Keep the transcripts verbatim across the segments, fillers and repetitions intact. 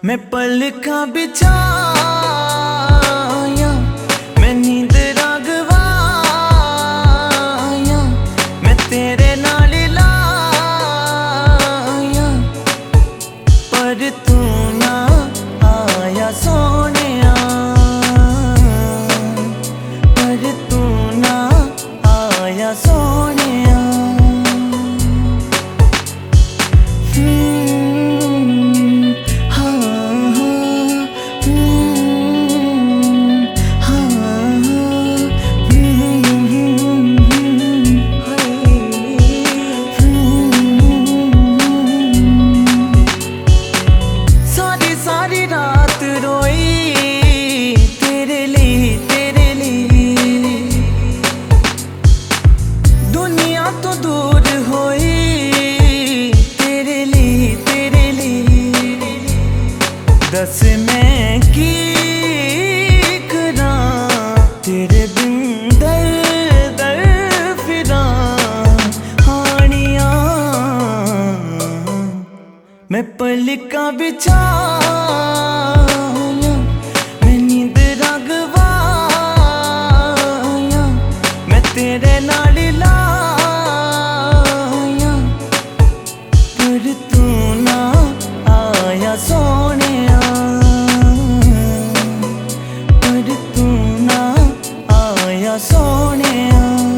मैं पलकां बिछाया, मैं नींद रागवाया, मैं तेरे नाल लाया, पर तू ना आया सोनिया, पर तू ना आया सोनिया। सारी रात रोई तेरे लिए, तेरे लिए, दुनिया तो दूर होई तेरे लिए, तेरे लिए। दस मैं की करां तेरे बिन दर दर फिरां हानिया, मैं पलकां बिछाया, मैं नींद रागवाया, मैं तेरे नाल लाया, पर तू ना आया सोनिया, पर तू ना आया सोनिया।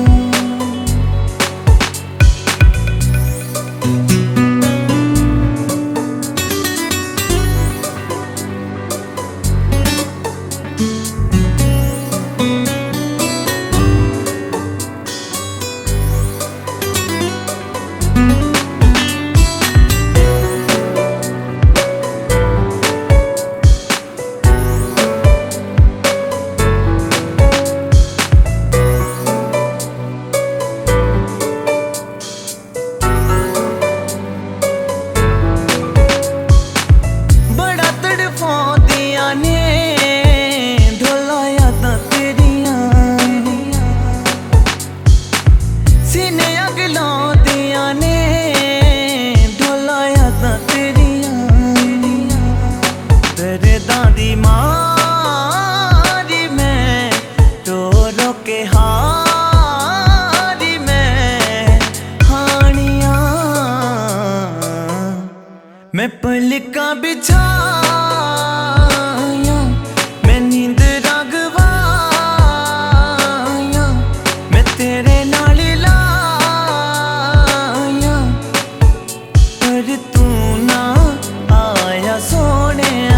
सीने अग लाउंदियां ने ढोला यादां तेरियां, दर्दां दी मारी मैं रो रो के हारी मैं हानिया, मैं पलकां बिछाया, मैं नींद रागवाया, मैं तेरे नाल लाया, पर तू ना आया सोनिया,